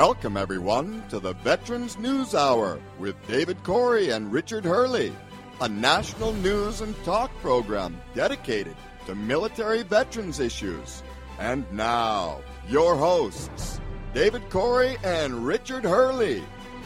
Welcome, everyone, to the Veterans News Hour with David Corey and Richard Hurley, a national news and talk program dedicated to military veterans issues. And now, your hosts, David Corey and Richard Hurley.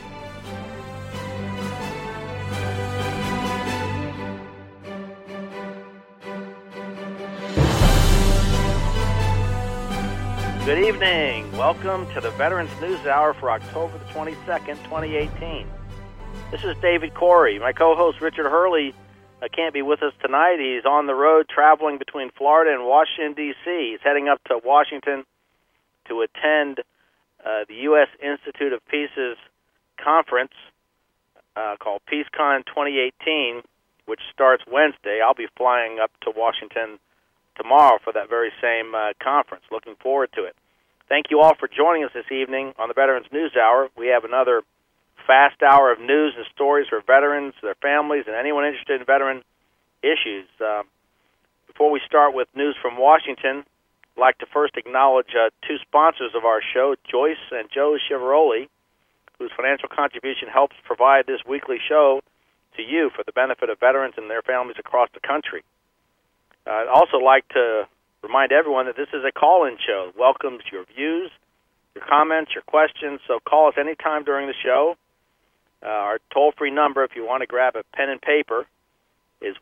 Good evening. Welcome to the Veterans News Hour for October the 22nd, 2018. This is David Corey. My co-host Richard Hurley can't be with us tonight. He's on the road traveling between Florida and Washington, D.C. He's heading up to Washington to attend the U.S. Institute of Peace's conference called PeaceCon 2018, which starts Wednesday. I'll be flying up to Washington tomorrow for that very same conference. Looking forward to it. Thank you all for joining us this evening on the Veterans News Hour. We have another fast hour of news and stories for veterans, their families, and anyone interested in veteran issues. Before we start with news from Washington, I'd like to first acknowledge two sponsors of our show, Joyce and Joe Chivaroli, whose financial contribution helps provide this weekly show to you for the benefit of veterans and their families across the country. I'd also like to remind everyone that this is a call-in show. It welcomes your views, your comments, your questions, so call us anytime during the show. Our toll-free number, if you want to grab a pen and paper, is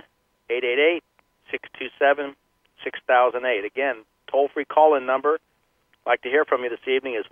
1-888-627-6008. Again, toll-free call-in number. I'd like to hear from you this evening is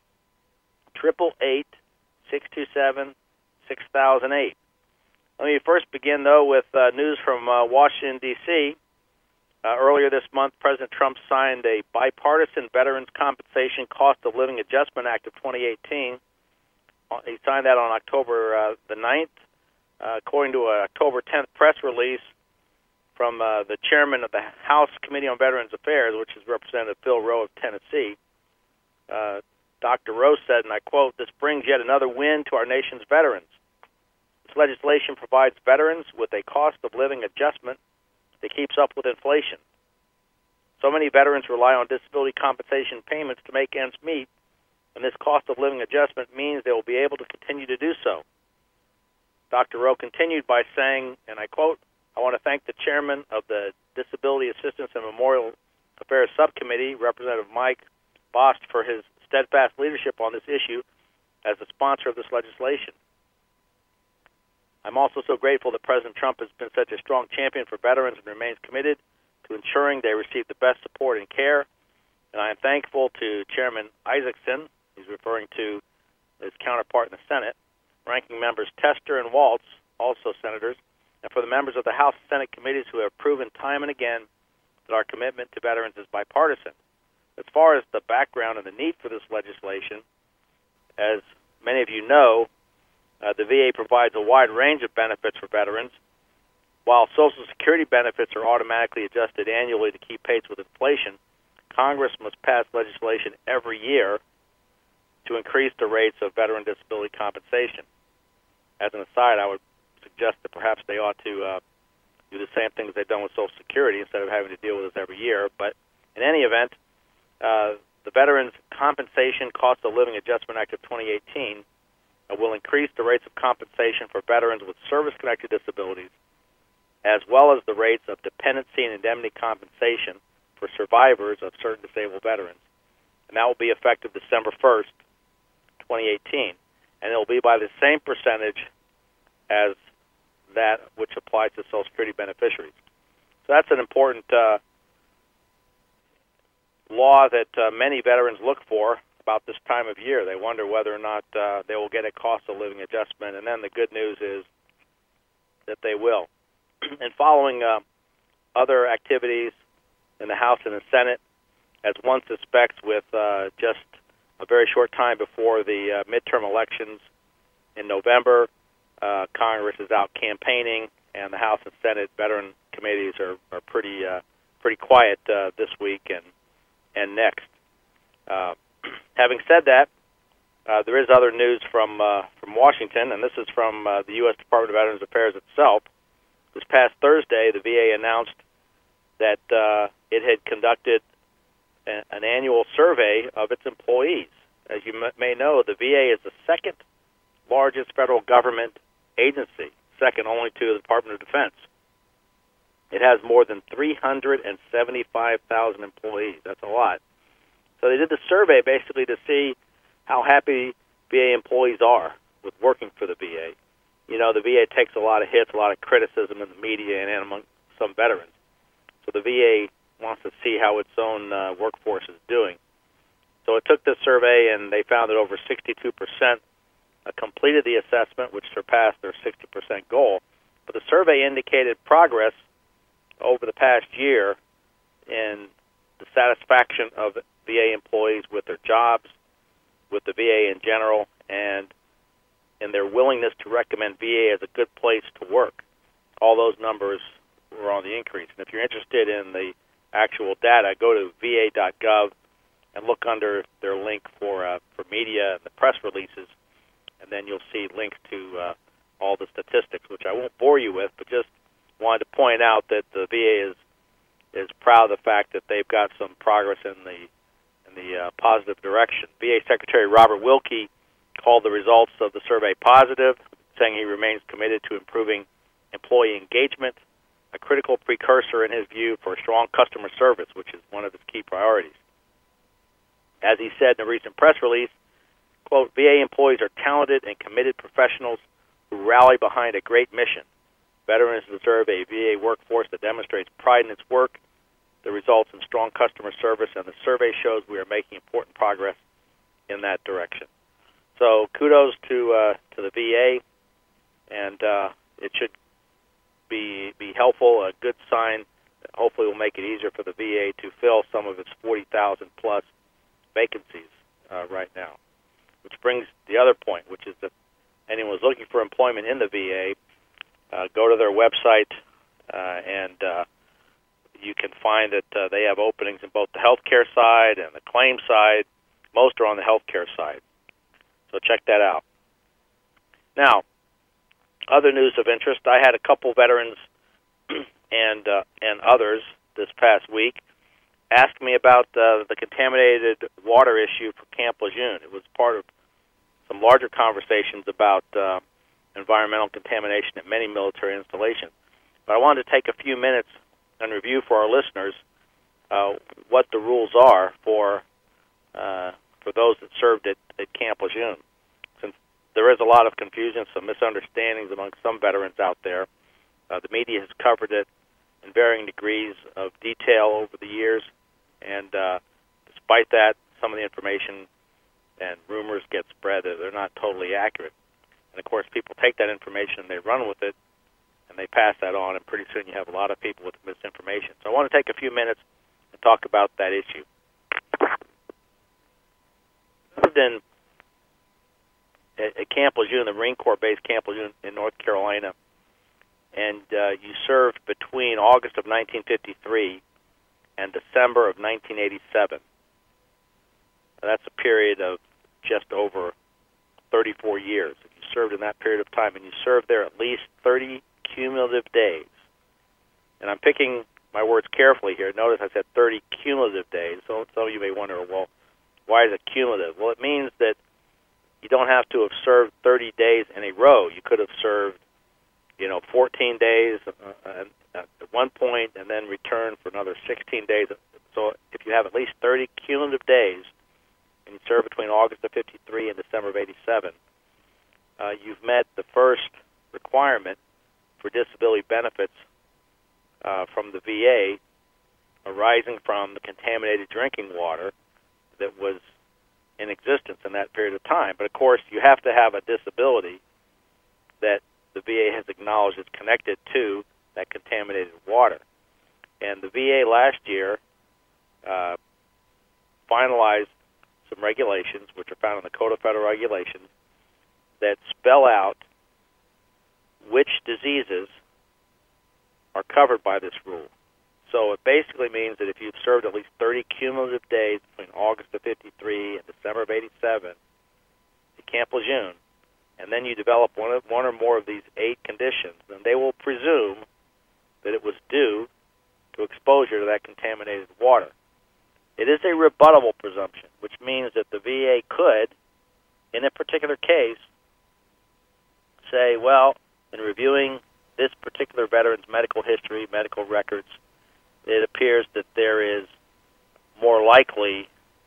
1-888-627-6008. Let me first begin, though, with news from Washington, D.C. Earlier this month, President Trump signed a bipartisan Veterans Compensation Cost of Living Adjustment Act of 2018. He signed that on October the 9th. According to an October 10th press release from the chairman of the House Committee on Veterans Affairs, which is Representative Phil Rowe of Tennessee, Dr. Rowe said, and I quote, "This brings yet another win to our nation's veterans. This legislation provides veterans with a cost of living adjustment that keeps up with inflation. So many veterans rely on disability compensation payments to make ends meet, and this cost of living adjustment means they will be able to continue to do so." Dr. Rowe continued by saying, and I quote, "I want to thank the chairman of the Disability Assistance and Memorial Affairs Subcommittee, Representative Mike Bost, for his steadfast leadership on this issue as the sponsor of this legislation. I'm also so grateful that President Trump has been such a strong champion for veterans and remains committed to ensuring they receive the best support and care. And I am thankful to Chairman Isaacson," he's referring to his counterpart in the Senate, ranking members Tester and Waltz, also senators, and for the members of the House and Senate committees who have proven time and again that our commitment to veterans is bipartisan. As far as the background and the need for this legislation, as many of you know, the VA provides a wide range of benefits for veterans. While Social Security benefits are automatically adjusted annually to keep pace with inflation, Congress must pass legislation every year to increase the rates of veteran disability compensation. As an aside, I would suggest that perhaps they ought to do the same things they've done with Social Security instead of having to deal with this every year. But in any event, the Veterans Compensation Cost of Living Adjustment Act of 2018 will increase the rates of compensation for veterans with service-connected disabilities, as well as the rates of dependency and indemnity compensation for survivors of certain disabled veterans. And that will be effective December 1st, 2018. And it will be by the same percentage as that which applies to Social Security beneficiaries. So that's an important law that many veterans look for about this time of year. They wonder whether or not they will get a cost of living adjustment, and then the good news is that they will. And following other activities in the House and the Senate, as one suspects, with just a very short time before the midterm elections in November, Congress is out campaigning, and the House and Senate veteran committees are pretty quiet this week and next. Having said that, there is other news from Washington, and this is from the U.S. Department of Veterans Affairs itself. This past Thursday, the VA announced that it had conducted an annual survey of its employees. as you may know, the VA is the second largest federal government agency, second only to the Department of Defense. It has more than 375,000 employees. That's a lot. So they did the survey basically to see how happy VA employees are with working for the VA. You know, the VA takes a lot of hits, a lot of criticism in the media and among some veterans. So the VA wants to see how its own workforce is doing. So it took this survey, and they found that over 62% completed the assessment, which surpassed their 60% goal. But the survey indicated progress over the past year in the satisfaction of VA employees with their jobs, with the VA in general, and in their willingness to recommend VA as a good place to work. All those numbers were on the increase. And if you're interested in the actual data, go to va.gov and look under their link for media and the press releases, and then you'll see links to all the statistics, which I won't bore you with, but just wanted to point out that the VA is proud of the fact that they've got some progress in the positive direction. VA Secretary Robert Wilkie called the results of the survey positive, saying he remains committed to improving employee engagement, a critical precursor in his view for strong customer service, which is one of his key priorities. As he said in a recent press release, quote, VA employees are talented and committed professionals who rally behind a great mission. Veterans deserve a VA workforce that demonstrates pride in its work, that results in strong customer service, and the survey shows we are making important progress in that direction. So kudos to the VA, and it should be helpful, a good sign that hopefully will make it easier for the VA to fill some of its 40,000-plus vacancies right now. Which brings the other point, which is that anyone who's looking for employment in the VA, go to their website, and you can find that they have openings in both the healthcare side and the claim side. Most are on the healthcare side. So check that out. Now, other news of interest, I had a couple veterans and others this past week ask me about the contaminated water issue for Camp Lejeune. It was part of some larger conversations about environmental contamination at many military installations. But I wanted to take a few minutes and review for our listeners what the rules are for those that served at Camp Lejeune. Since there is a lot of confusion, some misunderstandings among some veterans out there, the media has covered it in varying degrees of detail over the years, and despite that, some of the information and rumors get spread that they're not totally accurate. And of course, people take that information and they run with it, and they pass that on, and pretty soon you have a lot of people with misinformation. So I want to take a few minutes and talk about that issue. Then at Camp Lejeune, the Marine Corps base Camp Lejeune in North Carolina, and you served between August of 1953 and December of 1987. That's a period of just over 34 years. If you served in that period of time, and you served there at least 30 cumulative days. And I'm picking my words carefully here. Notice I said 30 cumulative days. So some of you may wonder, well, why is it cumulative? Well, it means that you don't have to have served 30 days in a row. You could have served, 14 days at one point and then returned for another 16 days. So if you have at least 30 cumulative days and you serve between August of 53 and December of 87, you've met the first requirement for disability benefits from the VA arising from the contaminated drinking water that was in existence in that period of time. But of course, you have to have a disability that the VA has acknowledged is connected to that contaminated water. And the VA last year finalized some regulations, which are found in the Code of Federal Regulations, that spell out which diseases are covered by this rule. So it basically means that if you've served at least 30 cumulative days between August of 53 and December of 87 at Camp Lejeune, and then you develop one or more of these 8 conditions, then they will presume that it was due to exposure to that contaminated water. It is a rebuttable presumption, which means that the VA could, in a particular case, say, well, in reviewing this particular veteran's medical history, medical records, it appears that there is more likely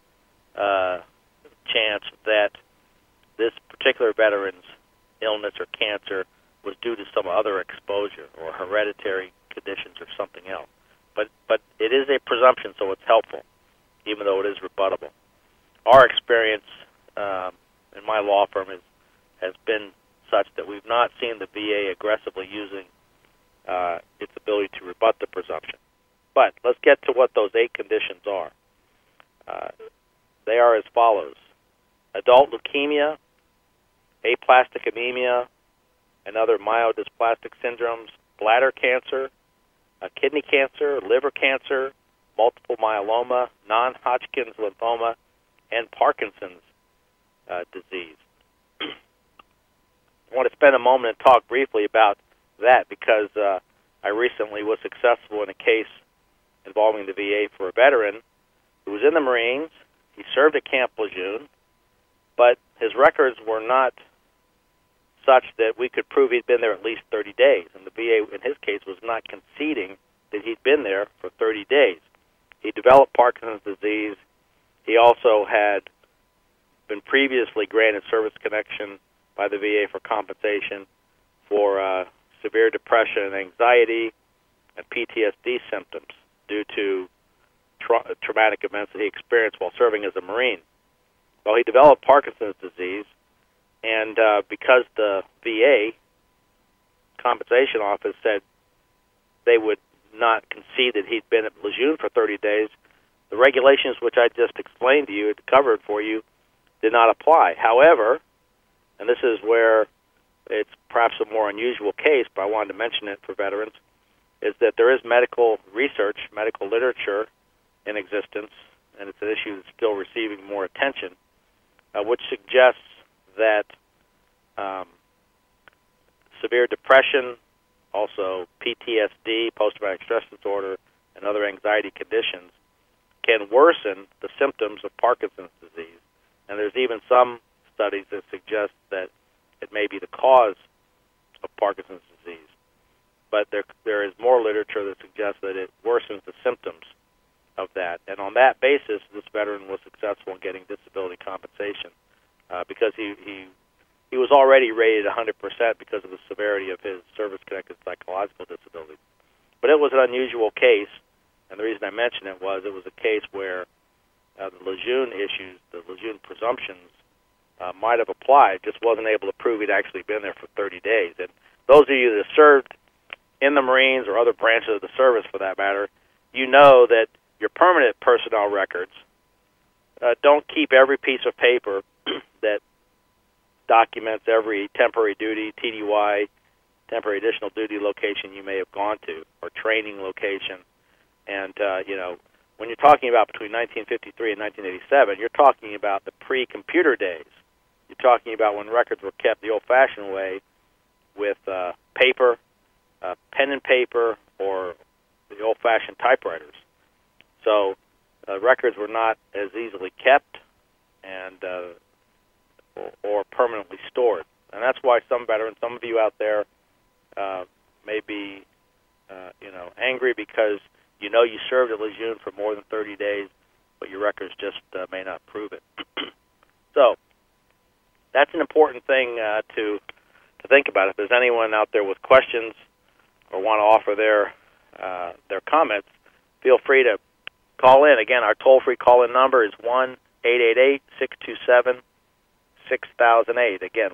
chance that this particular veteran's illness or cancer was due to some other exposure or hereditary conditions or something else. But it is a presumption, so it's helpful, even though it is rebuttable. Our experience in my law firm has been such that we've not seen the VA aggressively using its ability to rebut the presumption. But let's get to what those 8 conditions are. They are as follows: adult leukemia, aplastic anemia, and other myelodysplastic syndromes, bladder cancer, kidney cancer, liver cancer, multiple myeloma, non-Hodgkin's lymphoma, and Parkinson's disease. I want to spend a moment and talk briefly about that because I recently was successful in a case involving the VA for a veteran who was in the Marines. He served at Camp Lejeune, but his records were not such that we could prove he'd been there at least 30 days. And the VA, in his case, was not conceding that he'd been there for 30 days. He developed Parkinson's disease. He also had been previously granted service connection by the VA for compensation for severe depression and anxiety and PTSD symptoms due to traumatic events that he experienced while serving as a Marine. Well, he developed Parkinson's disease, and because the VA compensation office said they would not concede that he'd been at Lejeune for 30 days, the regulations which I just explained to you, covered for you, did not apply. However, and this is where it's perhaps a more unusual case, but I wanted to mention it for veterans, is that there is medical research, medical literature in existence, and it's an issue that's still receiving more attention, which suggests that severe depression, also PTSD, post-traumatic stress disorder, and other anxiety conditions can worsen the symptoms of Parkinson's disease. And there's even some studies that suggest that it may be the cause of Parkinson's disease. But there is more literature that suggests that it worsens the symptoms of that. And on that basis, this veteran was successful in getting disability compensation because he was already rated 100% because of the severity of his service-connected psychological disability. But it was an unusual case, and the reason I mention it was a case where the Lejeune issues, the Lejeune presumptions, might have applied, just wasn't able to prove he'd actually been there for 30 days. And those of you that served in the Marines or other branches of the service, for that matter, you know that your permanent personnel records don't keep every piece of paper that documents every temporary duty, TDY, temporary additional duty location you may have gone to, or training location. And, when you're talking about between 1953 and 1987, you're talking about the pre-computer days. You're talking about when records were kept the old-fashioned way with paper, pen and paper, or the old-fashioned typewriters. So records were not as easily kept and or permanently stored. And that's why some veterans, some of you out there, may be angry because you know you served at Lejeune for more than 30 days, but your records just may not prove it. So that's an important thing to think about. If there's anyone out there with questions or want to offer their comments, feel free to call in. Again, our toll-free call-in number is 1-888-627-6008. Again,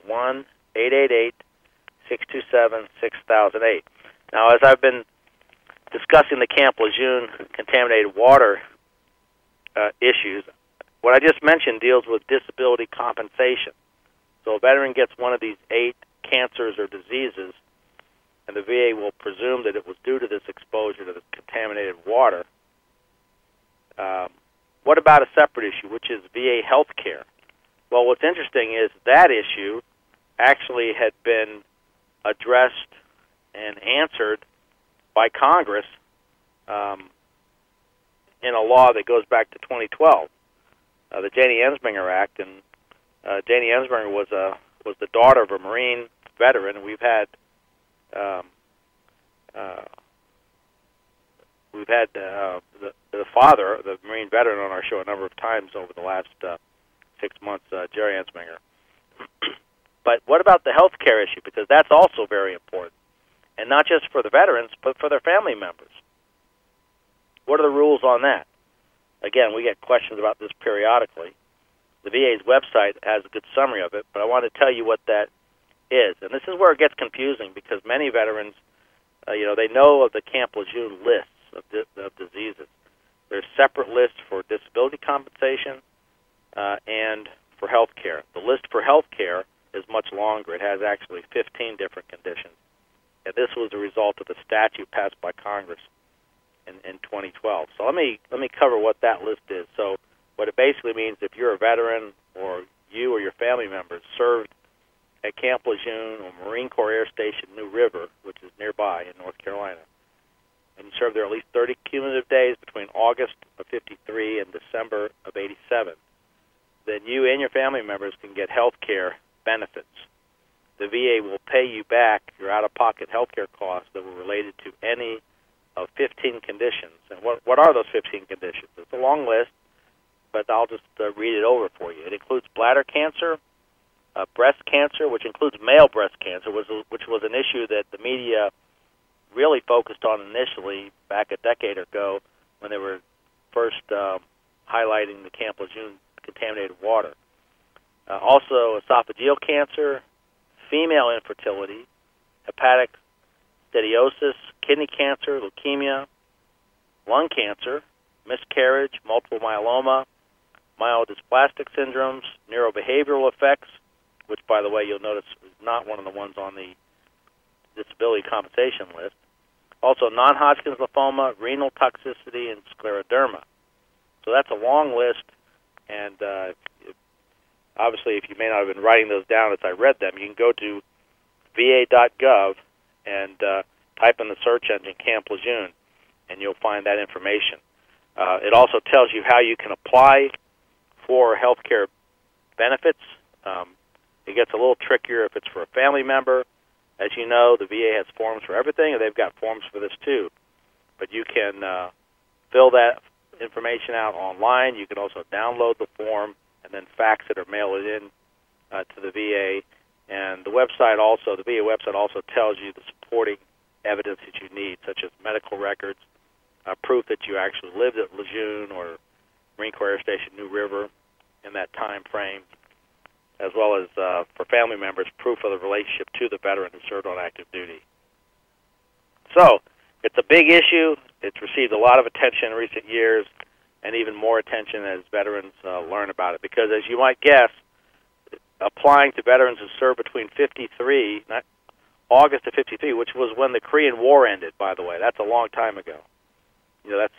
1-888-627-6008. Now, as I've been discussing the Camp Lejeune contaminated water issues, what I just mentioned deals with disability compensation. So a veteran gets one of these 8 cancers or diseases, and the VA will presume that it was due to this exposure to the contaminated water. What about a separate issue, which is VA health care? Well, what's interesting is that issue actually had been addressed and answered by Congress in a law that goes back to 2012, the Janie Ensminger Act, and Janie Ensminger was the daughter of a Marine veteran, and we've had the father, the Marine veteran, on our show a number of times over the last 6 months, Jerry Ensminger. But what about the health care issue? Because that's also very important, and not just for the veterans, but for their family members. What are the rules on that? Again, we get questions about this periodically. The VA's website has a good summary of it, but I want to tell you what that is. And this is where it gets confusing, because many veterans, they know of the Camp Lejeune lists of diseases. There's separate lists for disability compensation and for health care. The list for health care is much longer. It has actually 15 different conditions. And this was a result of the statute passed by Congress in 2012. So let me cover what that list is. So what it basically means, if you're a veteran or you or your family members served at Camp Lejeune or Marine Corps Air Station New River, which is nearby in North Carolina, and you served there at least 30 cumulative days between August of 53 and December of 87, then you and your family members can get health care benefits. The VA will pay you back your out-of-pocket health care costs that were related to any of 15 conditions. And what are those 15 conditions? It's a long list, but I'll just read it over for you. It includes bladder cancer, breast cancer, which includes male breast cancer, which was an issue that the media really focused on initially back a decade ago when they were first highlighting the Camp Lejeune contaminated water. Also, esophageal cancer, female infertility, hepatic stenosis, kidney cancer, leukemia, lung cancer, miscarriage, multiple myeloma, myelodysplastic syndromes, neurobehavioral effects, which, by the way, you'll notice is not one of the ones on the disability compensation list. Also, non-Hodgkin's lymphoma, renal toxicity, and scleroderma. So that's a long list, and obviously, if you may not have been writing those down as I read them, you can go to va.gov and type in the search engine Camp Lejeune, and you'll find that information. It also tells you how you can apply for health care benefits. It gets a little trickier if it's for a family member. As you know, the VA has forms for everything, and they've got forms for this too. But you can fill that information out online. You can also download the form and then fax it or mail it in to the VA. And the website also, the VA website also tells you the supporting evidence that you need, such as medical records, proof that you actually lived at Lejeune or Marine Corps Air Station New River in that time frame, as well as for family members, proof of the relationship to the veteran who served on active duty. So it's a big issue. It's received a lot of attention in recent years, and even more attention as veterans learn about it. Because as you might guess, applying to veterans who served between 53, not August of 53, which was when the Korean War ended, by the way. That's a long time ago. That's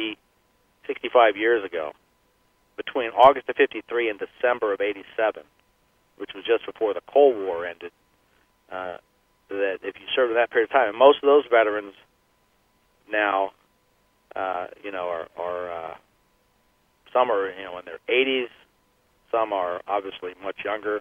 65 years ago. Between August of 53 and December of 87, which was just before the Cold War ended, that if you served in that period of time, and most of those veterans now, are some are in their 80s, some are obviously much younger,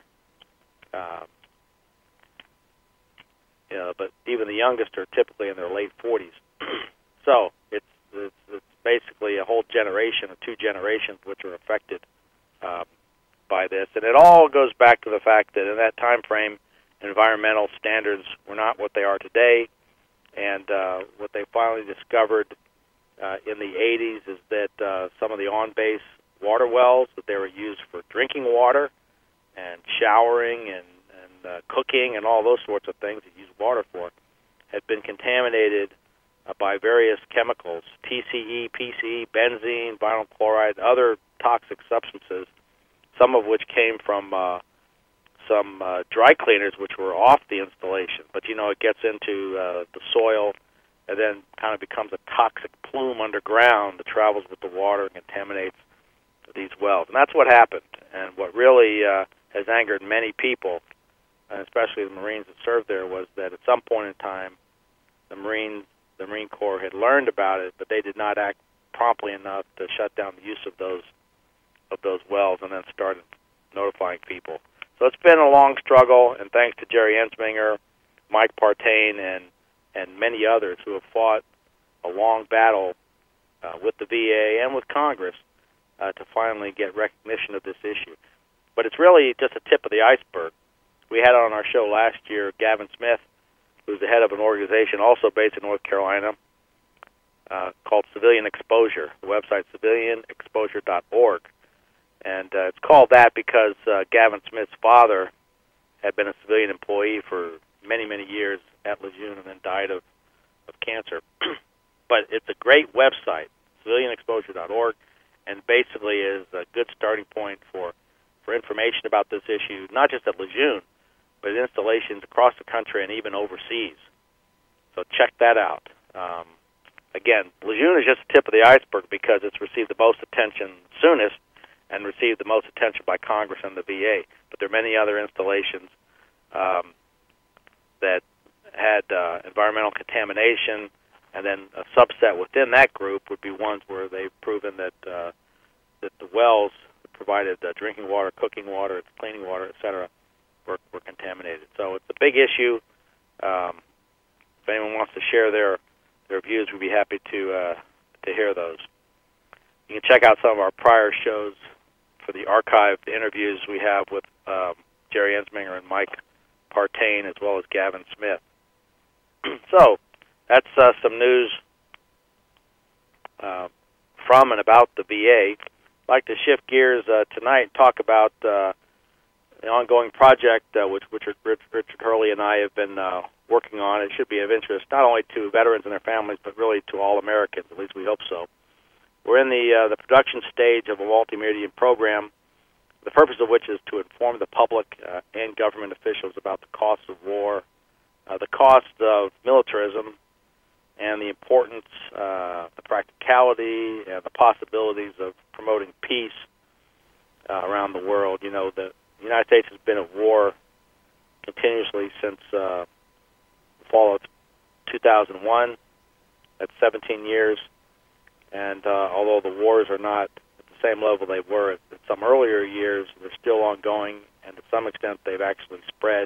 but even the youngest are typically in their late 40s. So it's basically a whole generation or two generations which are affected by this, and it all goes back to the fact that in that time frame, environmental standards were not what they are today, and what they finally discovered in the 80s is that some of the on-base water wells that they were used for drinking water and showering and cooking and all those sorts of things that you use water for had been contaminated by various chemicals, TCE, PCE, benzene, vinyl chloride, other toxic substances, some of which came from some dry cleaners which were off the installation. But, it gets into the soil and then kind of becomes a toxic plume underground that travels with the water and contaminates these wells. And that's what happened. And what really has angered many people, and especially the Marines that served there, was that at some point in time, the Marine Corps had learned about it, but they did not act promptly enough to shut down the use of those wells, and then started notifying people. So it's been a long struggle, and thanks to Jerry Ensminger, Mike Partain, and many others who have fought a long battle with the VA and with Congress to finally get recognition of this issue. But it's really just a tip of the iceberg. We had on our show last year Gavin Smith, who's the head of an organization also based in North Carolina called Civilian Exposure. The website civilianexposure.org. And it's called that because Gavin Smith's father had been a civilian employee for many, many years at Lejeune and then died of cancer. But it's a great website, civilianexposure.org, and basically is a good starting point for information about this issue, not just at Lejeune, but at installations across the country and even overseas. So check that out. Again, Lejeune is just the tip of the iceberg because it's received the most attention soonest and received the most attention by Congress and the VA. But there are many other installations that had environmental contamination, and then a subset within that group would be ones where they've proven that the wells provided drinking water, cooking water, cleaning water, etc., were contaminated. So it's a big issue. If anyone wants to share their views, we'd be happy to hear those. You can check out some of our prior shows for the archived interviews we have with Jerry Ensminger and Mike Partain, as well as Gavin Smith. So that's some news from and about the VA. I'd like to shift gears tonight and talk about the ongoing project which Richard Hurley and I have been working on. It should be of interest not only to veterans and their families, but really to all Americans. At least we hope so. We're in the production stage of a multimedia program, the purpose of which is to inform the public and government officials about the costs of war, the cost of militarism, and the importance, the practicality, and the possibilities of promoting peace around the world. You know, the United States has been at war continuously since the fall of 2001. That's 17 years. And although the wars are not at the same level they were at some earlier years, they're still ongoing, and to some extent they've actually spread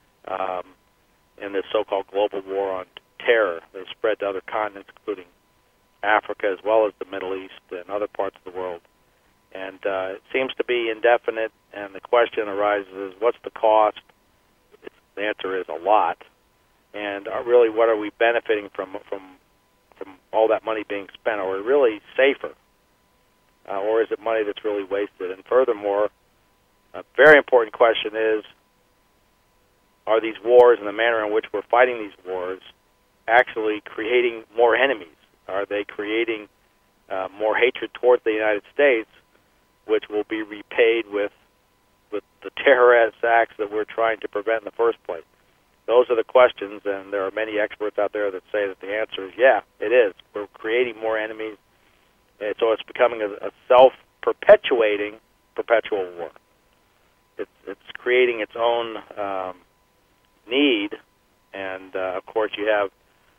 in this so-called global war on terror. They've spread to other continents, including Africa, as well as the Middle East and other parts of the world. And it seems to be indefinite, and the question arises, what's the cost? The answer is a lot. And really, what are we benefiting from all that money being spent? Are we really safer? Or is it money that's really wasted? And furthermore, a very important question is, are these wars and the manner in which we're fighting these wars actually creating more enemies? Are they creating more hatred towards the United States, which will be repaid with the terrorist acts that we're trying to prevent in the first place? Those are the questions, and there are many experts out there that say that the answer is, yeah, it is. We're creating more enemies, and so it's becoming a self-perpetuating perpetual war. It's creating its own need, and of course you have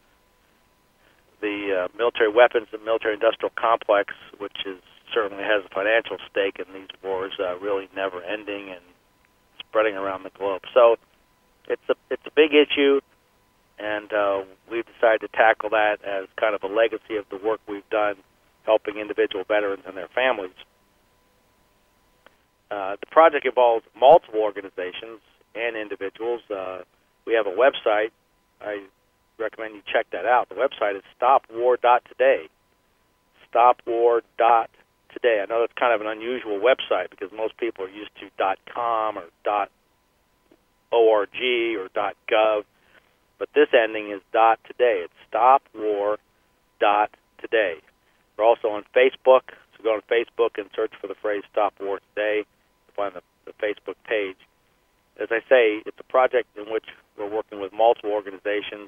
the military weapons and military-industrial complex, which certainly has a financial stake in these wars, really never ending and spreading around the globe. So it's a big issue, and we've decided to tackle that as kind of a legacy of the work we've done helping individual veterans and their families. The project involves multiple organizations and individuals. We have a website. I recommend you check that out. The website is stopwar.today. Stopwar.today. I know that's kind of an unusual website because most people are used to .com or .org or .gov, but this ending is .today. It's stopwar.today. We're also on Facebook, so go on Facebook and search for the phrase Stop War Today. You'll find the Facebook page. As I say, it's a project in which we're working with multiple organizations.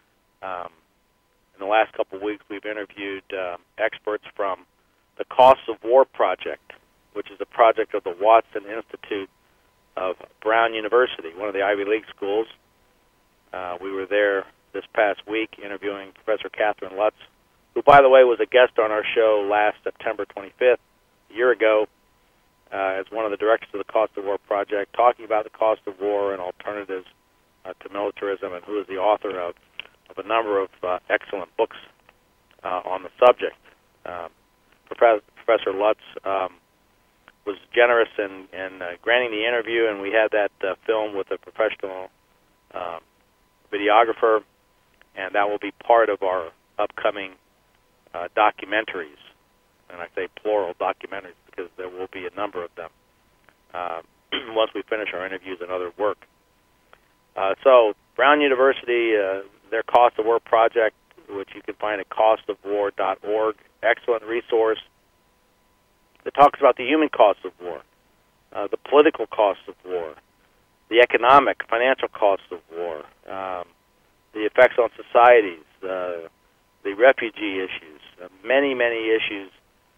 In the last couple of weeks, we've interviewed experts from the Costs of War Project, which is a project of the Watson Institute of Brown University, one of the Ivy League schools. We were there this past week interviewing Professor Catherine Lutz, who, by the way, was a guest on our show last September 25th, a year ago, as one of the directors of the Cost of War Project, talking about the cost of war and alternatives to militarism, and who is the author of a number of excellent books on the subject. Professor Lutz was generous in granting the interview, and we had that filmed with a professional videographer, and that will be part of our upcoming documentaries. And I say plural documentaries because there will be a number of them once we finish our interviews and other work. So Brown University, their Cost of War project, which you can find at costofwar.org, excellent resource that talks about the human cost of war, the political cost of war, the economic, financial cost of war, the effects on societies, the refugee issues, many issues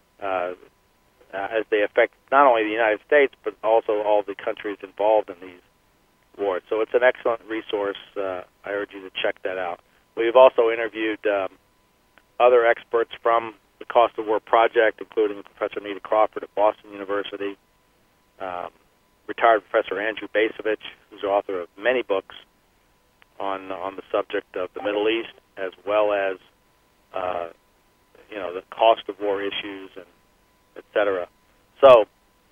as they affect not only the United States, but also all the countries involved in these wars. So it's an excellent resource. I urge you to check that out. We've also interviewed other experts from the Cost of War Project, including Professor Nita Crawford at Boston University, retired Professor Andrew Bacevich, who's the author of many books on the subject of the Middle East, as well as the cost of war issues, and et cetera. So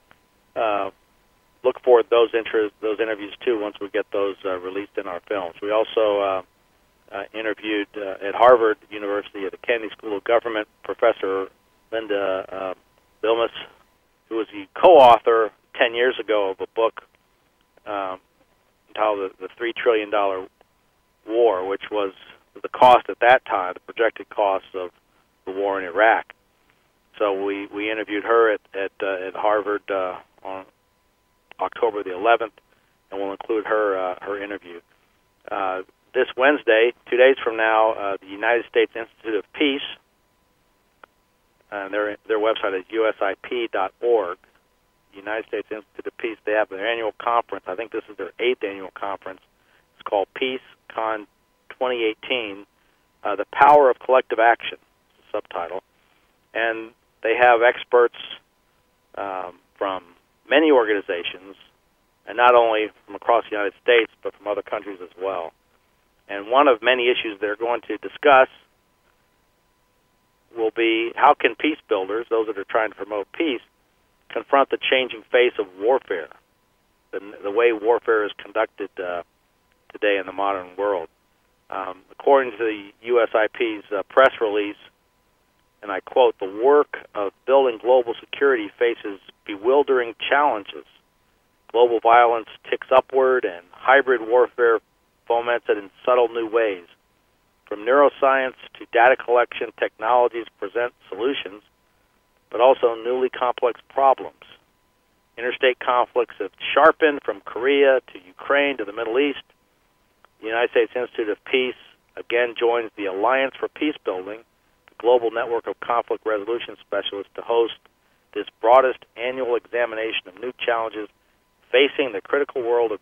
look forward to those interviews too once we get those released in our films. We also interviewed at Harvard University at the Kennedy School of Government Professor Linda Bilmes, who was the co-author 10 years ago of a book entitled The $3 Trillion War, which was the cost at that time, the projected cost of the war in Iraq. So we interviewed her at Harvard on October the 11th, and we'll include her interview. This Wednesday, 2 days from now, the United States Institute of Peace, and their website is usip.org. The United States Institute of Peace, they have their annual conference. I think this is their 8th annual conference. It's called PeaceCon 2018, The Power of Collective Action, subtitle. And they have experts from many organizations, and not only from across the United States, but from other countries as well. And one of many issues they're going to discuss will be how can peace builders, those that are trying to promote peace, confront the changing face of warfare, the way warfare is conducted today in the modern world. According to the USIP's press release, and I quote, "The work of building global security faces bewildering challenges. Global violence ticks upward, and hybrid warfare foments it in subtle new ways. From neuroscience to data collection, technologies present solutions, but also newly complex problems. Interstate conflicts have sharpened from Korea to Ukraine to the Middle East. The United States Institute of Peace again joins the Alliance for Peace Building, the global network of conflict resolution specialists, to host this broadest annual examination of new challenges facing the critical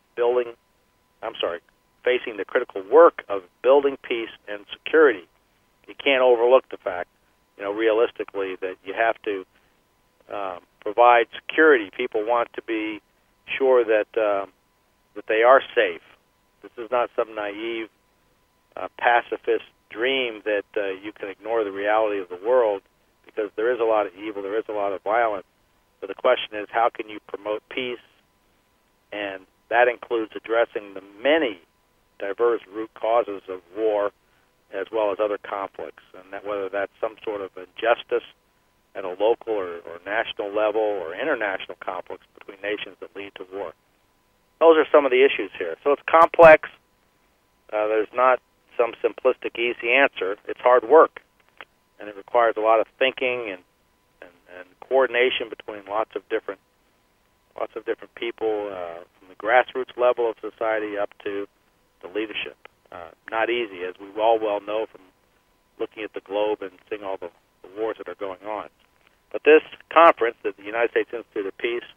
facing the critical work of building peace and security." You can't overlook the fact, realistically, that you have to provide security. People want to be sure that they are safe. This is not some naive pacifist dream that you can ignore the reality of the world, because there is a lot of evil, there is a lot of violence. So the question is, how can you promote peace? And that includes addressing the many diverse root causes of war, as well as other conflicts, and that whether that's some sort of injustice at a local or national level, or international conflicts between nations that lead to war. Those are some of the issues here. So it's complex. There's not some simplistic, easy answer. It's hard work, and it requires a lot of thinking and coordination between lots of different people, from the grassroots level of society up to the leadership. Not easy, as we all well know from looking at the globe and seeing all the wars that are going on. But this conference, the United States Institute of Peace,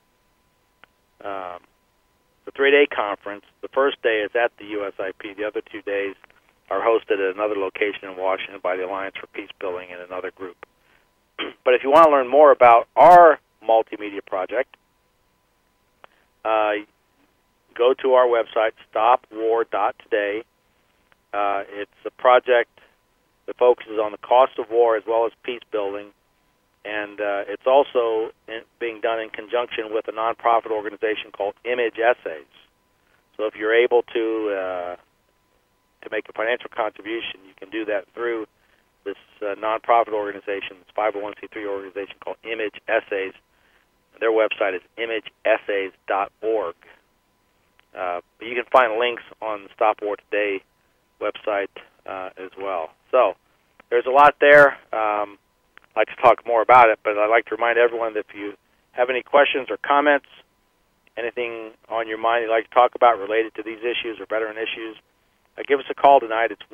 the 3-day conference, the first day is at the USIP. The other 2 days are hosted at another location in Washington by the Alliance for Peace Building and another group. But if you want to learn more about our multimedia project, go to our website, stopwar.today. It's a project that focuses on the cost of war as well as peace building, and it's also being done in conjunction with a nonprofit organization called Image Essays. So if you're able to make a financial contribution, you can do that through this nonprofit organization, this 501c3 organization called Image Essays. Their website is imageessays.org. But you can find links on the Stop War Today website as well. So there's a lot there. I'd like to talk more about it, but I'd like to remind everyone that if you have any questions or comments, anything on your mind you'd like to talk about related to these issues or veteran issues, give us a call tonight. It's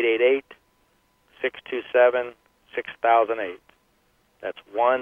1-888-627-6008. That's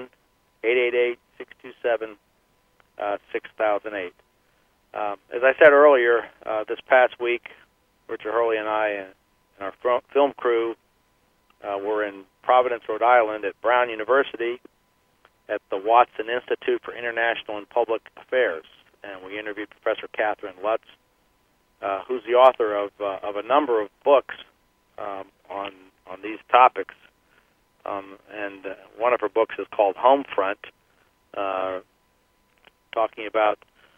1-888-627-6008. As I said earlier, this past week, Richard Hurley and I and our film crew were in Providence, Rhode Island at Brown University at the Watson Institute for International and Public Affairs. And we interviewed Professor Catherine Lutz, who's the author of a number of books on these topics. And one of her books is called Homefront, talking about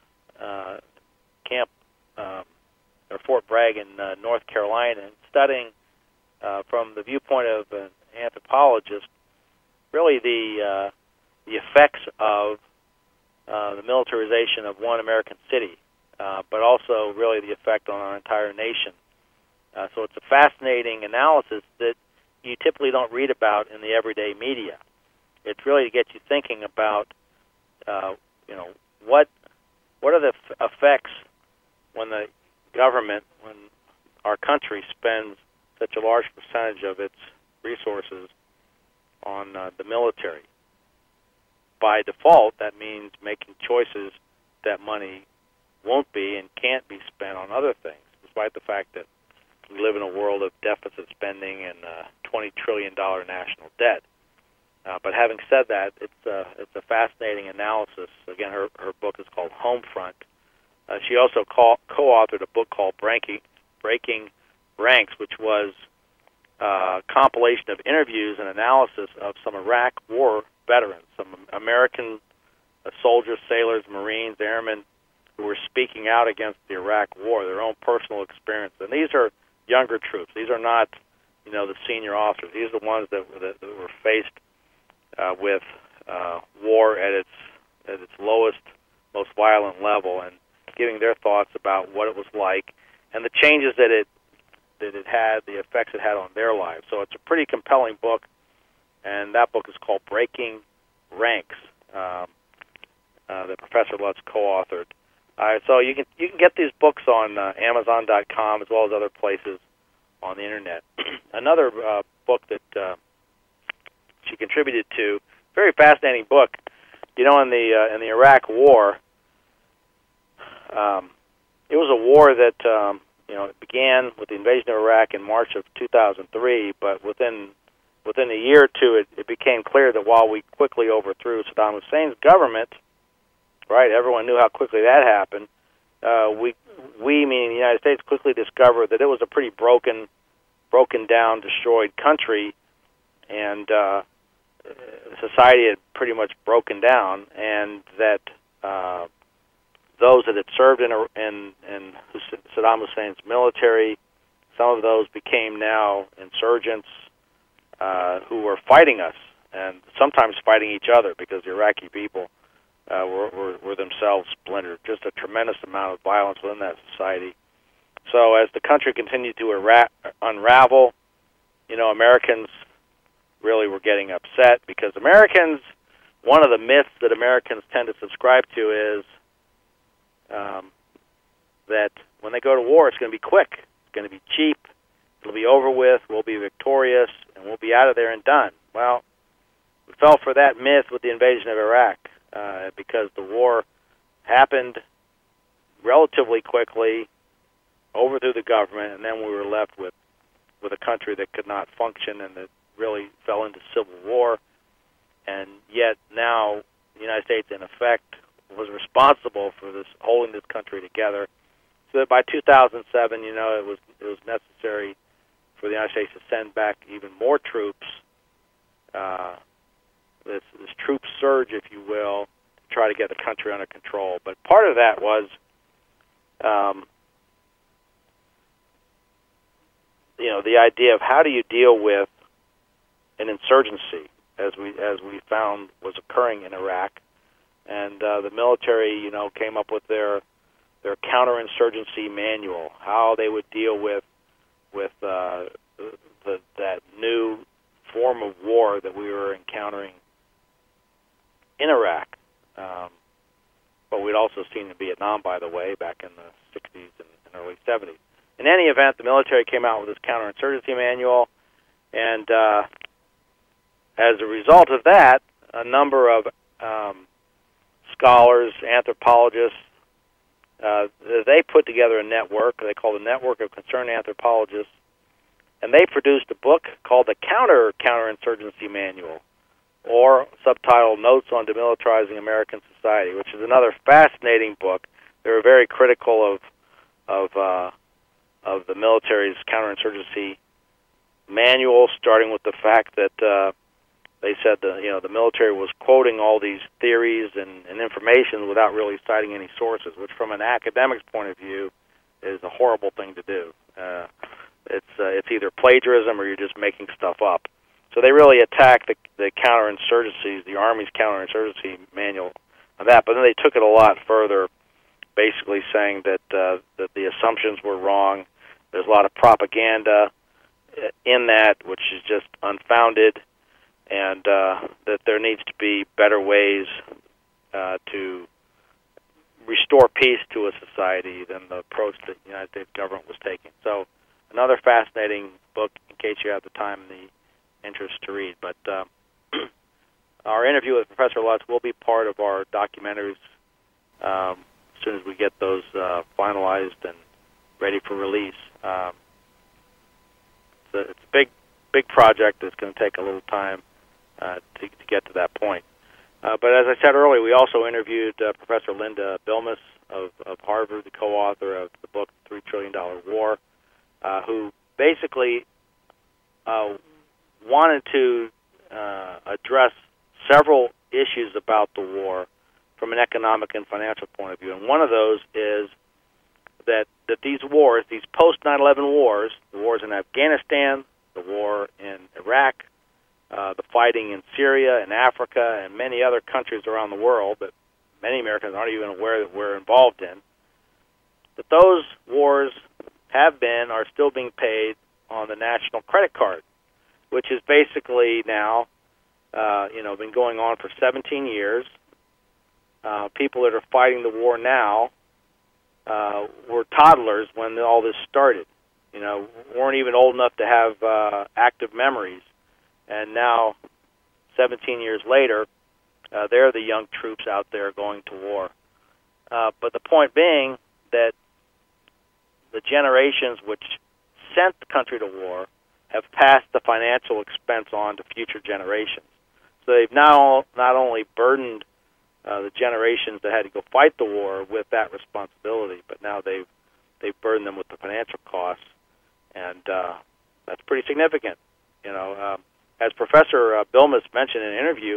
Camp or Fort Bragg in North Carolina, and studying from the viewpoint of an anthropologist, really the effects of the militarization of one American city, but also really the effect on our entire nation. So it's a fascinating analysis that you typically don't read about in the everyday media. It's really to get you thinking about, what are the effects when the government, when our country spends such a large percentage of its resources on the military. By default, that means making choices that money won't be and can't be spent on other things, despite the fact that we live in a world of deficit spending and $20 trillion national debt. But having said that, it's a fascinating analysis. Again, her book is called Homefront. She also co-authored a book called Breaking Ranks, which was a compilation of interviews and analysis of some Iraq War veterans, some American soldiers, sailors, Marines, airmen who were speaking out against the Iraq War, their own personal experience. And these are younger troops. These are not, the senior officers. These are the ones that were faced with war at its lowest, most violent level, and giving their thoughts about what it was like and the changes that it had, the effects it had on their lives. So it's a pretty compelling book, and that book is called Breaking Ranks, that Professor Lutz co-authored. So you can get these books on Amazon.com as well as other places on the internet. Another book that she contributed to, very fascinating book. In the Iraq War, it was a war that it began with the invasion of Iraq in March of 2003, but within a year or two, it became clear that while we quickly overthrew Saddam Hussein's government, right, everyone knew how quickly that happened, we, meaning the United States, quickly discovered that it was a pretty broken down, destroyed country, and society had pretty much broken down, and that those that had served in Saddam Hussein's military, some of those became now insurgents who were fighting us, and sometimes fighting each other, because the Iraqi people were themselves splintered. Just a tremendous amount of violence within that society. So as the country continued to unravel, Americans really were getting upset, because Americans, one of the myths that Americans tend to subscribe to is that when they go to war, it's going to be quick, it's going to be cheap, it'll be over with, we'll be victorious, and we'll be out of there and done. Well, we fell for that myth with the invasion of Iraq, because the war happened relatively quickly, overthrew the government, and then we were left with with a country that could not function and that really fell into civil war. And yet now the United States, in effect, was responsible for this, holding this country together. So that by 2007, it was necessary for the United States to send back even more troops, this troop surge, if you will, to try to get the country under control. But part of that was, the idea of how do you deal with an insurgency, as we found was occurring in Iraq, and the military, came up with their counterinsurgency manual, how they would deal with that new form of war that we were encountering in Iraq. But we'd also seen in Vietnam, by the way, back in the 60s and early 70s. In any event, the military came out with this counterinsurgency manual, and as a result of that, a number of scholars, anthropologists, they put together a network they call the Network of Concerned Anthropologists, and they produced a book called the Counterinsurgency Manual, or subtitled Notes on Demilitarizing American Society, which is another fascinating book. They were very critical of the military's counterinsurgency manual, starting with the fact that they said the military was quoting all these theories and information without really citing any sources, which from an academic's point of view is a horrible thing to do. It's either plagiarism or you're just making stuff up. So they really attacked the counterinsurgencies, the Army's counterinsurgency manual on that. But then they took it a lot further, basically saying that the assumptions were wrong. There's a lot of propaganda in that, which is just unfounded, and that there needs to be better ways to restore peace to a society than the approach that the United States government was taking. So another fascinating book, in case you have the time and the interest to read. But our interview with Professor Lutz will be part of our documentaries as soon as we get those finalized and ready for release. It's a big project that's going to take a little time to get to that point. But as I said earlier, we also interviewed Professor Linda Bilmes of Harvard, the co-author of the book $3 Trillion War, who basically wanted to address several issues about the war from an economic and financial point of view. And one of those is that these wars, these post-9/11 wars, the wars in Afghanistan, the war in Iraq, the fighting in Syria and Africa and many other countries around the world that many Americans aren't even aware that we're involved in, that those wars are still being paid on the national credit card, which is basically now, been going on for 17 years. People that are fighting the war now were toddlers when all this started. Weren't even old enough to have active memories. And now, 17 years later, they're the young troops out there going to war. But the point being that the generations which sent the country to war have passed the financial expense on to future generations. So they've now not only burdened the generations that had to go fight the war with that responsibility, but now they've burdened them with the financial costs, and that's pretty significant. As Professor Bilmes mentioned in an interview,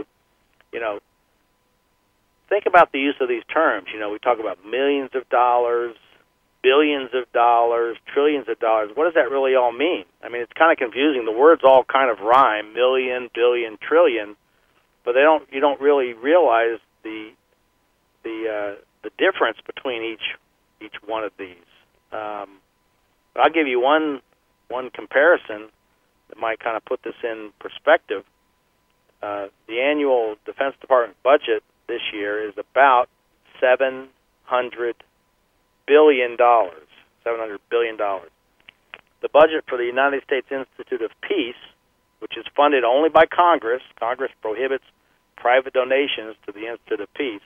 think about the use of these terms. We talk about millions of dollars, billions of dollars, trillions of dollars. What does that really all mean? I mean, it's kind of confusing. The words all kind of rhyme, million, billion, trillion, but you don't really realize the difference between each one of these. I'll give you one comparison that might kind of put this in perspective. The annual Defense Department budget this year is about $700 billion. $700 billion. The budget for the United States Institute of Peace, which is funded only by Congress prohibits private donations to the Institute of Peace,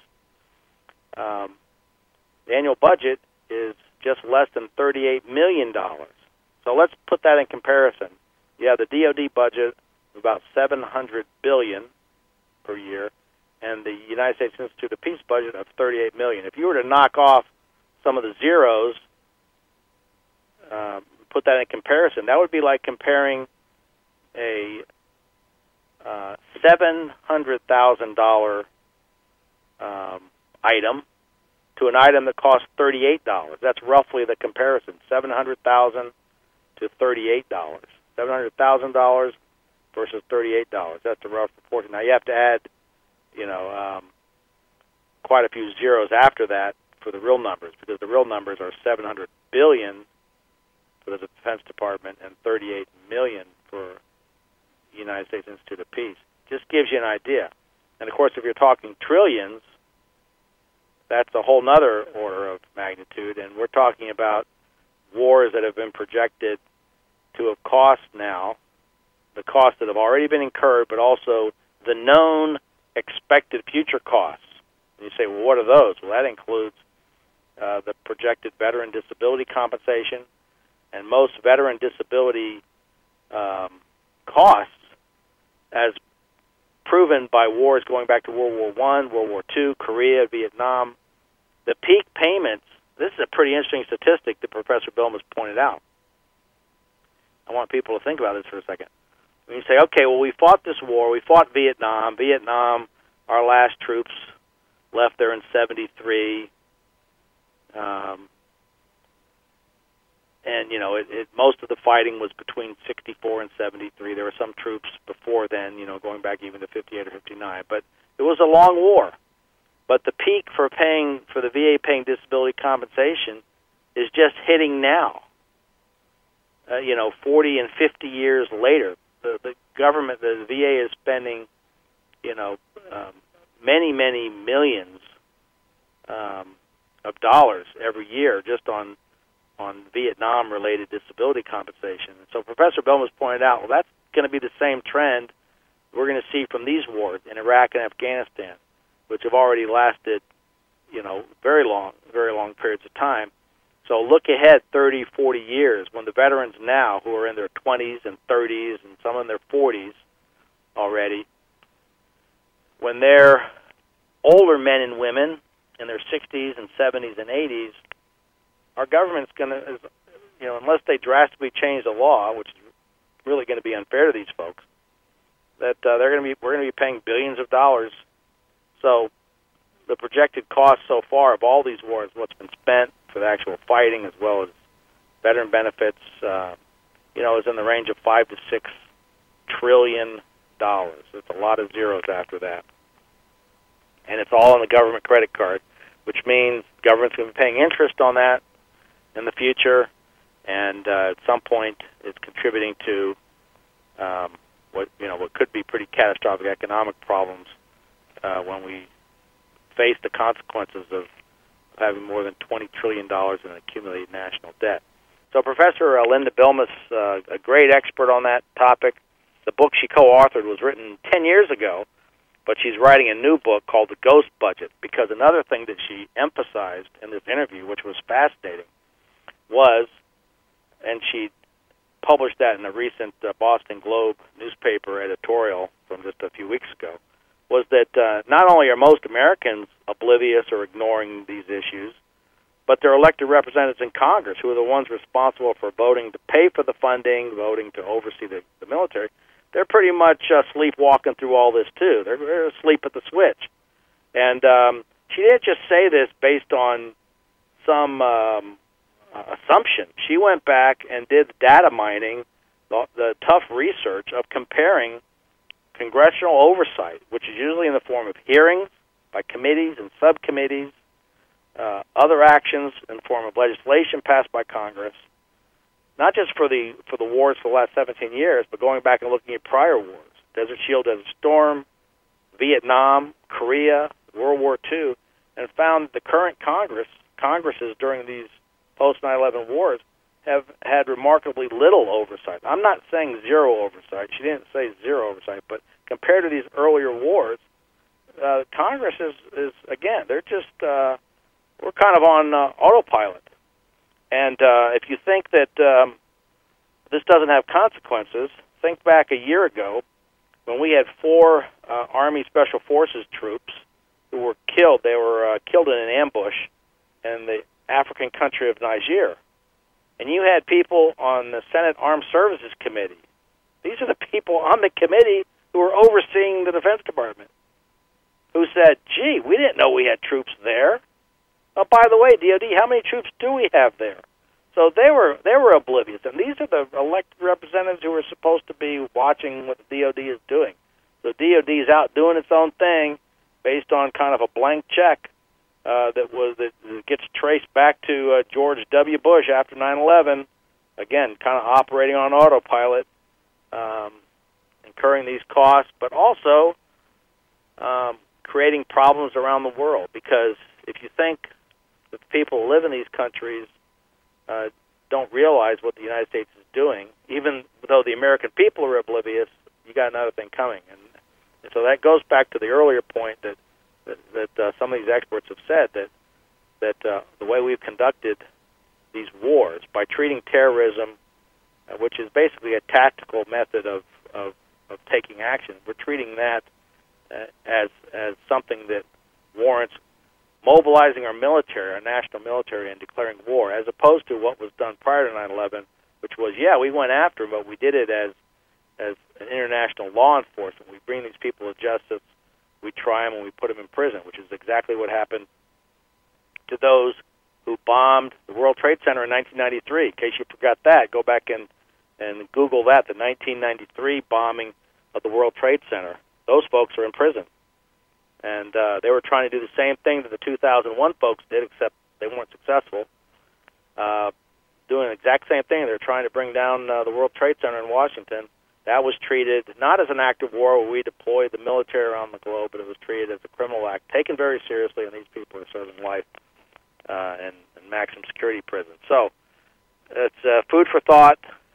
the annual budget is just less than $38 million. So So let's put that in comparison. You have the DoD budget of about $700 billion per year, and the United States Institute of Peace budget of $38 million. If you were to knock off some of the zeros, put that in comparison, that would be like comparing a $700,000 item to an item that costs $38. That's roughly the comparison: $700,000 to $38. $700,000 versus $38. That's a rough proportion. Now you have to add, quite a few zeros after that for the real numbers, because the real numbers are $700 billion for the Defense Department and $38 million for the United States Institute of Peace. Just gives you an idea. And of course, if you're talking trillions, that's a whole nother order of magnitude, and we're talking about wars that have been projected to have cost now, the costs that have already been incurred, but also the known expected future costs. And you say, well, what are those? Well, that includes the projected veteran disability compensation, and most veteran disability costs, as proven by wars going back to World War I, World War II, Korea, Vietnam, the peak payments, this is a pretty interesting statistic that Professor Bilmes pointed out. I want people to think about this for a second. When you say, okay, well, we fought this war, we fought Vietnam. Vietnam, our last troops left there in 73. And, most of the fighting was between 64 and 73. There were some troops before then, going back even to 58 or 59. But it was a long war. But the peak for the VA paying disability compensation is just hitting now. 40 and 50 years later, the government, the VA is spending, many, many millions of dollars every year just on Vietnam-related disability compensation. And so Professor Bilmes pointed out, well, that's going to be the same trend we're going to see from these wars in Iraq and Afghanistan, which have already lasted, very long periods of time. So look ahead 30, 40 years when the veterans now, who are in their 20s and 30s and some in their 40s already, when they're older men and women in their 60s and 70s and 80s, our government's going to, unless they drastically change the law, which is really going to be unfair to these folks, that we're going to be paying billions of dollars. So the projected cost so far of all these wars, what's been spent for the actual fighting as well as veteran benefits, is in the range of $5 to $6 trillion. It's a lot of zeros after that. And it's all on the government credit card, which means the government's going to be paying interest on that in the future, and at some point it's contributing to what could be pretty catastrophic economic problems when we face the consequences of having more than $20 trillion in accumulated national debt. So Professor Linda Bilmes, a great expert on that topic. The book she co-authored was written 10 years ago, but she's writing a new book called The Ghost Budget, because another thing that she emphasized in this interview, which was fascinating, was, and she published that in a recent Boston Globe newspaper editorial from just a few weeks ago, was that not only are most Americans oblivious or ignoring these issues, but their elected representatives in Congress, who are the ones responsible for voting to pay for the funding, voting to oversee the military, they're pretty much sleepwalking through all this, too. They're asleep at the switch. And she didn't just say this based on some assumption. She went back and did data mining, the tough research of comparing congressional oversight, which is usually in the form of hearings by committees and subcommittees, other actions in the form of legislation passed by Congress, not just for the wars for the last 17 years, but going back and looking at prior wars, Desert Shield, Desert Storm, Vietnam, Korea, World War II, and found that the current Congresses during these post-9/11 wars have had remarkably little oversight. I'm not saying zero oversight. She didn't say zero oversight, but compared to these earlier wars, Congress is again, they're just, we're kind of on autopilot. And if you think that this doesn't have consequences. Think back a year ago when we had 4 Army Special Forces troops who were killed. They were killed in an ambush in the African country of Niger. And you had people on the Senate Armed Services Committee. These are the people on the committee who were overseeing the Defense Department, who said, gee, we didn't know we had troops there. Oh, by the way, DOD, how many troops do we have there? So they were oblivious. And these are the elected representatives who are supposed to be watching what the DOD is doing. So DOD is out doing its own thing based on kind of a blank check that gets traced back to George W. Bush after 9/11. Again, kind of operating on autopilot, incurring these costs, but also creating problems around the world. Because if you think that the people who live in these countries don't realize what the United States is doing, even though the American people are oblivious, you got another thing coming. And so that goes back to the earlier point that some of these experts have said that the way we've conducted these wars by treating terrorism, which is basically a tactical method of taking action, we're treating that as something that warrants mobilizing our military, our national military, and declaring war, as opposed to what was done prior to 9/11, which was, yeah, we went after them, but we did it as an international law enforcement. We bring these people to justice, we try them, and we put them in prison, which is exactly what happened to those who bombed the World Trade Center in 1993. In case you forgot that, go back and Google that, the 1993 bombing of the World Trade Center. Those folks are in prison. And they were trying to do the same thing that the 2001 folks did, except they weren't successful. Doing the exact same thing. They were trying to bring down the World Trade Center in Washington. That was treated not as an act of war where we deployed the military around the globe, but it was treated as a criminal act, taken very seriously, and these people are serving life in maximum security prison. So it's food for thought,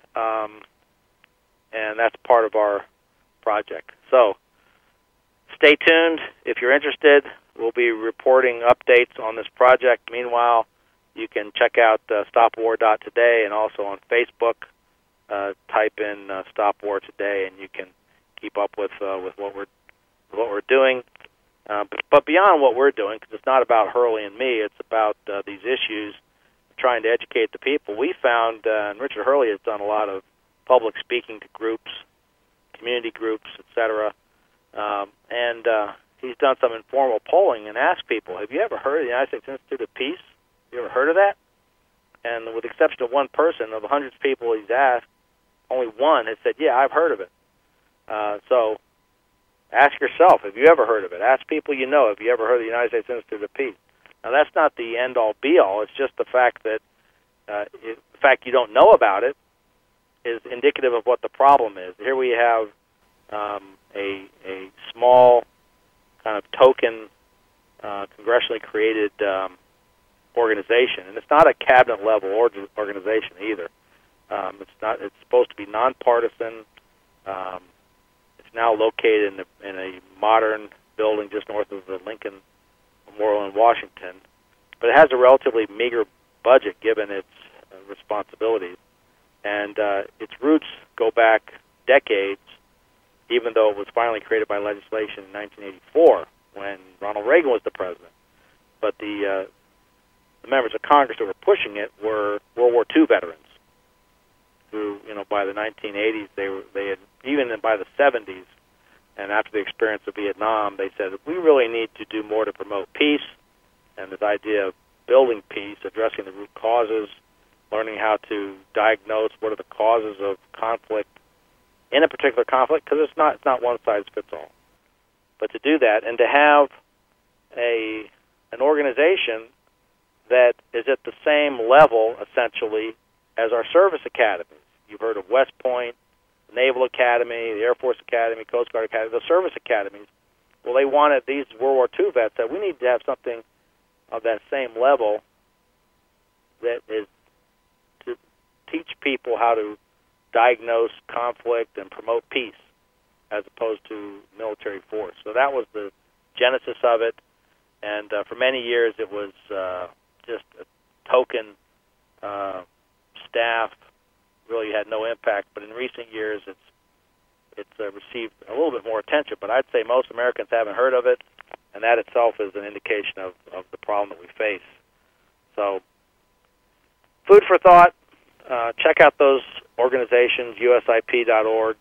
and that's part of our project. So stay tuned. If you're interested, we'll be reporting updates on this project. Meanwhile, you can check out stopwar.today, and also on Facebook. Type in Stop War Today, and you can keep up with what we're doing. But beyond what we're doing, because it's not about Hurley and me, it's about these issues, trying to educate the people. We found, and Richard Hurley has done a lot of public speaking to groups, community groups, etc. And he's done some informal polling and asked people, have you ever heard of the United States Institute of Peace? Have you ever heard of that? And with the exception of one person, of the hundreds of people he's asked, only one has said, yeah, I've heard of it. So ask yourself, have you ever heard of it? Ask people you know, have you ever heard of the United States Institute of Peace? Now, that's not the end-all, be-all. It's just the fact that the fact you don't know about it is indicative of what the problem is. Here we have a small kind of token congressionally created organization, and it's not a cabinet-level organization either. It's supposed to be nonpartisan. It's now located in a modern building just north of the Lincoln Memorial in Washington, but it has a relatively meager budget given its responsibilities, and its roots go back decades, even though it was finally created by legislation in 1984 when Ronald Reagan was the president. But the members of Congress who were pushing it were World War II veterans who, by the 1980s, they had, even by the 70s, and after the experience of Vietnam, they said, we really need to do more to promote peace, and this idea of building peace, addressing the root causes, learning how to diagnose what are the causes of conflict in a particular conflict, because it's not one size fits all. But to do that, and to have an organization that is at the same level, essentially, as our service academies. You've heard of West Point, the Naval Academy, the Air Force Academy, Coast Guard Academy, the service academies. Well, they wanted these World War II vets that we need to have something of that same level that is to teach people how to diagnose conflict and promote peace as opposed to military force. So that was the genesis of it, and for many years it was just a token staff really had no impact. But in recent years, it's received a little bit more attention. But I'd say most Americans haven't heard of it, and that itself is an indication of the problem that we face. So, food for thought. Check out those organizations, usip.org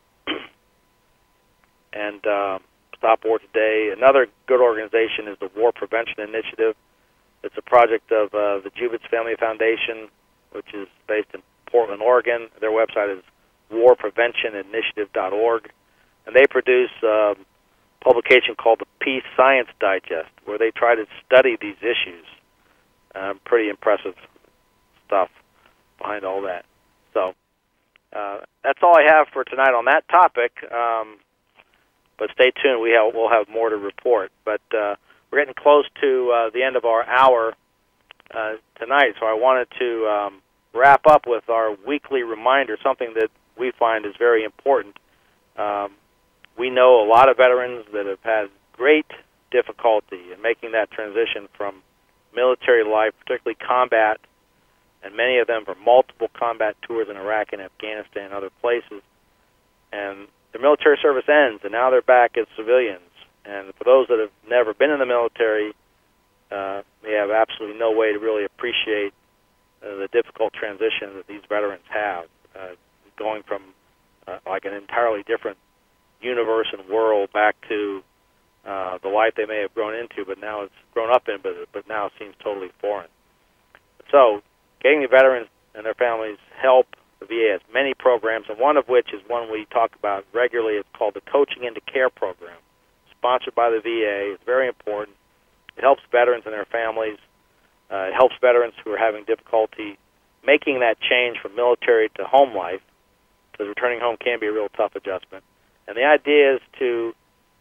and Stop War Today. Another good organization is the War Prevention Initiative. It's a project of the Jubitz Family Foundation, which is based in Portland, Oregon. Their website is warpreventioninitiative.org. And they produce a publication called the Peace Science Digest, where they try to study these issues. Pretty impressive stuff behind all that. So that's all I have for tonight on that topic. But stay tuned. We'll have more to report. But we're getting close to the end of our hour tonight, so I wanted to wrap up with our weekly reminder, something that we find is very important. We know a lot of veterans that have had great difficulty in making that transition from military life, particularly combat, and many of them for multiple combat tours in Iraq and Afghanistan and other places. And the military service ends, and now they're back as civilians. And for those that have never been in the military, they have absolutely no way to really appreciate the difficult transition that these veterans have, going from like an entirely different universe and world back to the life they may have grown into, but now it's grown up in, but now it seems totally foreign. So, getting the veterans and their families help. The VA has many programs, and one of which is one we talk about regularly. It's called the Coaching into Care program, sponsored by the VA. It's very important. It helps veterans and their families. It helps veterans who are having difficulty making that change from military to home life, because returning home can be a real tough adjustment. And the idea is to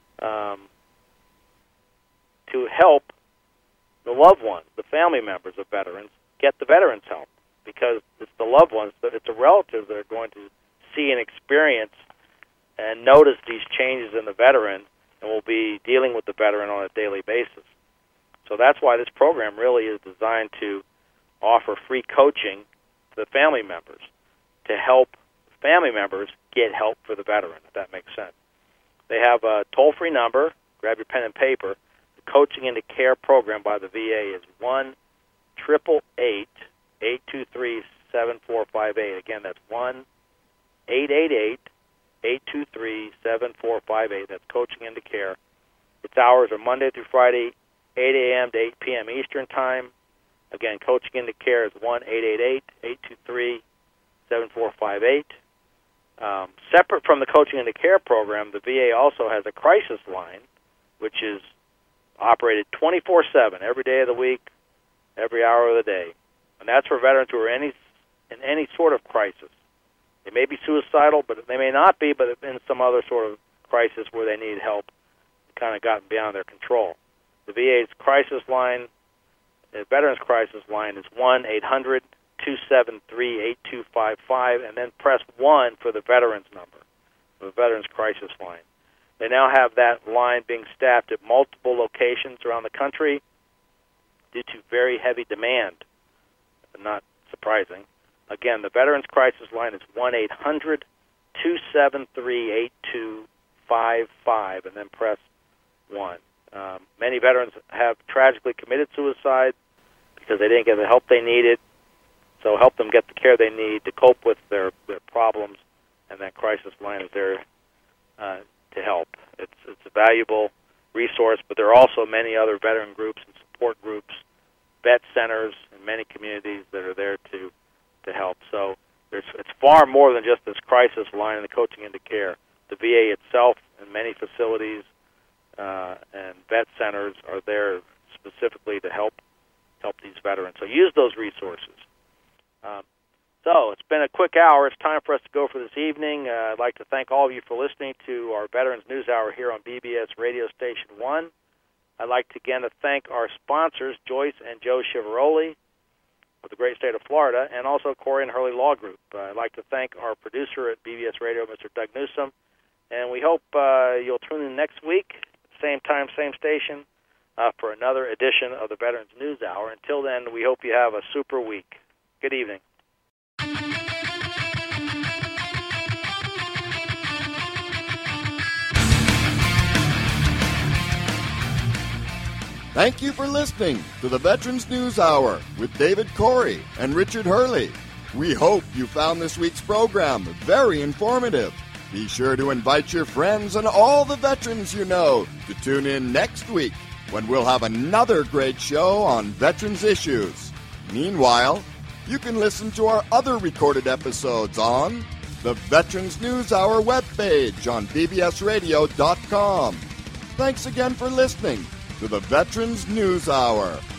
help the loved ones, the family members of veterans, get the veterans help, because it's the loved ones, it's the relatives that are going to see and experience and notice these changes in the veteran, and will be dealing with the veteran on a daily basis. So that's why this program really is designed to offer free coaching to the family members, to help family members get help for the veteran, if that makes sense. They have a toll-free number. Grab your pen and paper. The Coaching into Care program by the VA is 1-888-823-7458. Again, that's 1-888-823-7458. That's Coaching into Care. Its hours are Monday through Friday, 8 a.m. to 8 p.m. Eastern Time. Again, Coaching into Care is 1-888-823-7458. Separate from the Coaching into Care program, the VA also has a crisis line, which is operated 24/7, every day of the week, every hour of the day. And that's for veterans who are in any sort of crisis. They may be suicidal, but they may not be, but in some other sort of crisis where they need help, kind of gotten beyond their control. The VA's crisis line, the Veterans Crisis Line, is 1-800-273-8255, and then press 1 for the Veterans number, the Veterans Crisis Line. They now have that line being staffed at multiple locations around the country due to very heavy demand. Not surprising. Again, the Veterans Crisis Line is 1-800-273-8255, and then press 1. Many veterans have tragically committed suicide because they didn't get the help they needed. So help them get the care they need to cope with their problems, and that crisis line is there to help. It's a valuable resource, but there are also many other veteran groups and support groups, vet centers in many communities that are there to help. So it's far more than just this crisis line and the Coaching into Care. The VA itself and many facilities and vet centers are there specifically to help these veterans. So use those resources. So it's been a quick hour. It's time for us to go for this evening. I'd like to thank all of you for listening to our Veterans News Hour here on BBS Radio Station 1. I'd like to again to thank our sponsors, Joyce and Joe Chivaroli of the great state of Florida, and also Corey and Hurley Law Group. I'd like to thank our producer at BBS Radio, Mr. Doug Newsom, and we hope you'll tune in next week, same time, same station, for another edition of the Veterans News Hour. Until then, we hope you have a super week. Good evening. Thank you for listening to the Veterans News Hour with David Corey and Richard Hurley. We hope you found this week's program very informative. Be sure to invite your friends and all the veterans you know to tune in next week when we'll have another great show on veterans issues. Meanwhile, you can listen to our other recorded episodes on the Veterans News Hour webpage on bbsradio.com. Thanks again for listening to the Veterans News Hour.